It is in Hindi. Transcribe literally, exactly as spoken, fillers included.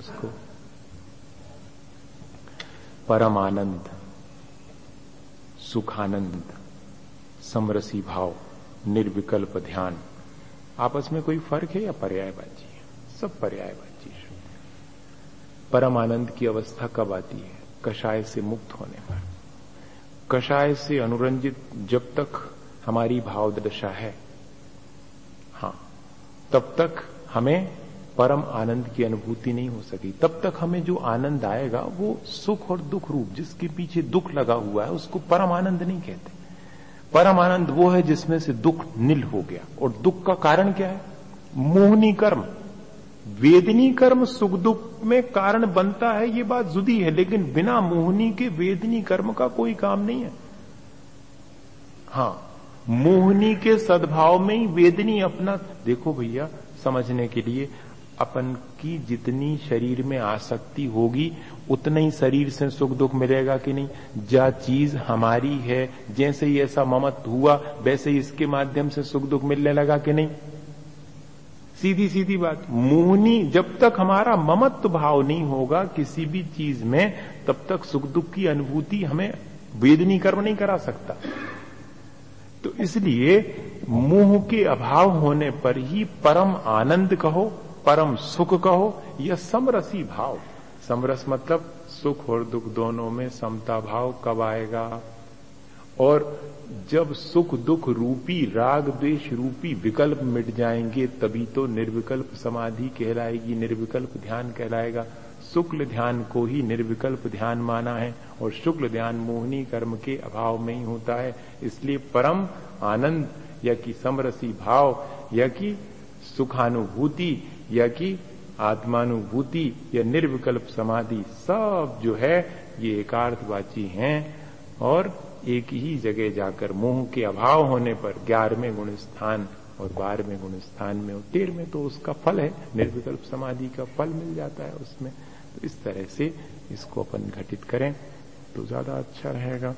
इसको? परम आनंद, सुखानंद, समरसी भाव, निर्विकल्प ध्यान, आपस में कोई फर्क है या पर्यायवाची है? सब पर्यायवाची है। परम आनंद की अवस्था कब आती है? कषाय से मुक्त होने पर। कषाय से अनुरंजित जब तक हमारी भाव दशा है, हाँ, तब तक हमें परम आनंद की अनुभूति नहीं हो सकी। तब तक हमें जो आनंद आएगा वो सुख और दुख रूप, जिसके पीछे दुख लगा हुआ है उसको परम आनंद नहीं कहते। परम आनंद वो है जिसमें से दुख निल हो गया। और दुख का कारण क्या है? मोहनी कर्म, वेदनी कर्म सुख दुख में कारण बनता है, ये बात जुदी है, लेकिन बिना मोहनी के वेदनी कर्म का कोई काम नहीं है। हाँ, मोहनी के सद्भाव में ही वेदनी अपना, देखो भैया समझने के लिए, अपन की जितनी शरीर में आसक्ति होगी उतना ही शरीर से सुख दुख मिलेगा कि नहीं? जा चीज हमारी है, जैसे ही ऐसा ममत्व हुआ वैसे ही इसके माध्यम से सुख दुख मिलने लगा कि नहीं? सीधी सीधी बात। मोहनी, जब तक हमारा ममत्व भाव नहीं होगा किसी भी चीज में, तब तक सुख दुख की अनुभूति हमें वेदनी कर्म नहीं करा सकता। तो इसलिए मोह के अभाव होने पर ही परम आनंद कहो, परम सुख कहो, यह समरसी भाव। समरस मतलब सुख और दुख दोनों में समता भाव कब आएगा? और जब सुख दुख रूपी राग द्वेष रूपी विकल्प मिट जाएंगे तभी तो निर्विकल्प समाधि कहलाएगी, निर्विकल्प ध्यान कहलाएगा। शुक्ल ध्यान को ही निर्विकल्प ध्यान माना है और शुक्ल ध्यान मोहनी कर्म के अभाव में ही होता है। इसलिए परम आनंद या कि समरसी भाव या कि सुखानुभूति या कि आत्मानुभूति या निर्विकल्प समाधि सब जो है ये एकार्थवाची हैं और एक ही जगह जाकर मोह के अभाव होने पर ग्यारहवें गुण स्थान और बारहवें गुण स्थान में और तेरहवें तो उसका फल है, निर्विकल्प समाधि का फल मिल जाता है उसमें। तो इस तरह से इसको अपन घटित करें तो ज्यादा अच्छा रहेगा।